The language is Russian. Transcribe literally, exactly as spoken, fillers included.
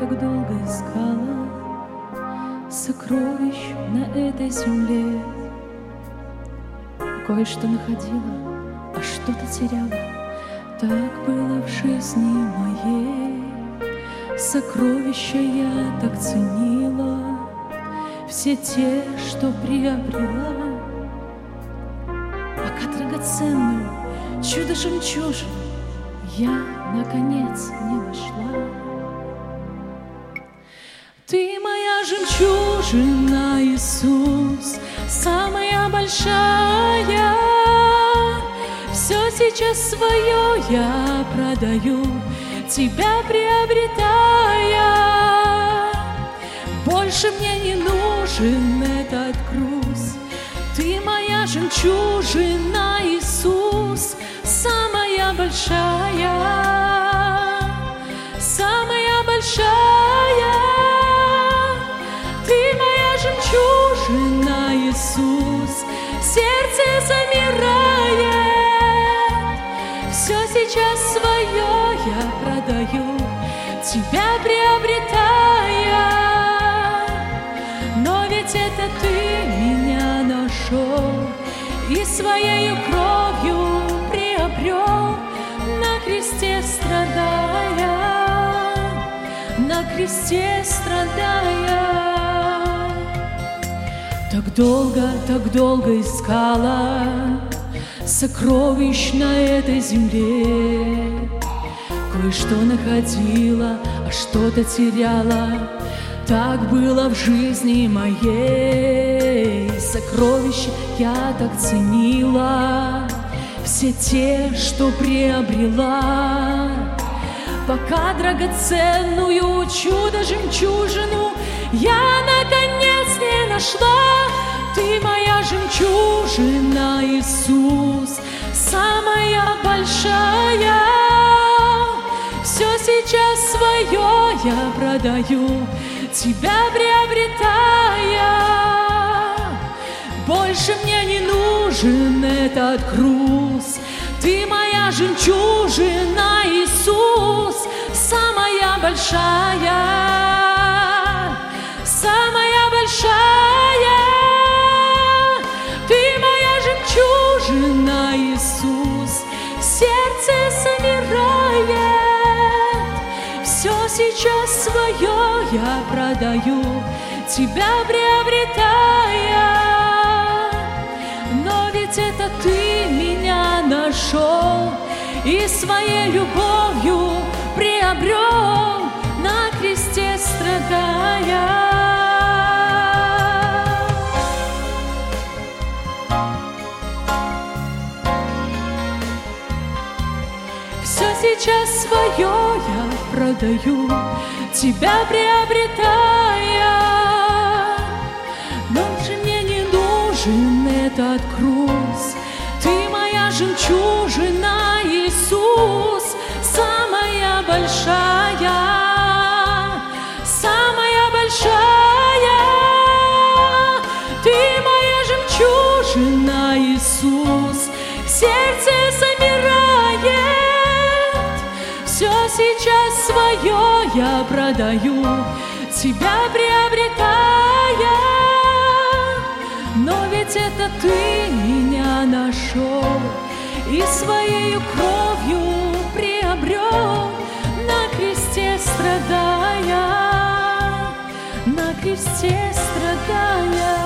так долго искала сокровищ на этой земле. Кое-что находила, а что-то теряла. Так было в жизни моей. Сокровища я так ценила, все те, что приобрела. Пока драгоценную чудо-жемчужину я, наконец, не нашла. Ты моя жемчужина, Иисус, самая большая. Все сейчас свое я продаю, Тебя приобретая. Больше мне не нужен этот груз. Ты моя жемчужина, Иисус, самая большая, самая большая. Ты моя жемчужина, Иисус, сердце замирает. Все сейчас свое я продаю, Тебя приобретая. Но ведь это Ты меня нашел и своею кровью приобрел, на кресте страдая, на кресте страдая. Так долго, так долго искала сокровищ на этой земле. Кое-что находила, а что-то теряла. Так было в жизни моей. Сокровища я так ценила, все те, что приобрела. Пока драгоценную чудо-жемчужину я, наконец, не нашла. Ты моя жемчужина, Иисус, самая большая. Все сейчас свое я продаю, Тебя приобретая. Больше мне не нужен этот груз. Ты моя жемчужина, Иисус, самая большая, самая большая. Ты моя жемчужина, Иисус, сердце замирает. Все сейчас свое я продаю, Тебя приобретая. Но ведь это Ты меня нашел и своей любовью приобрел, на кресте страдая. Все сейчас свое я продаю, Тебя приобретая. Но же мне не нужен этот груз. Ты моя жемчужина, Иисус, самая большая, самая большая. Ты моя жемчужина, Иисус, сердце замирает. Все сейчас свое я продаю, Тебя приобретая. Но ведь это Ты меня нашел и своею кровью приобрел, на кресте страдая, на кресте страдая.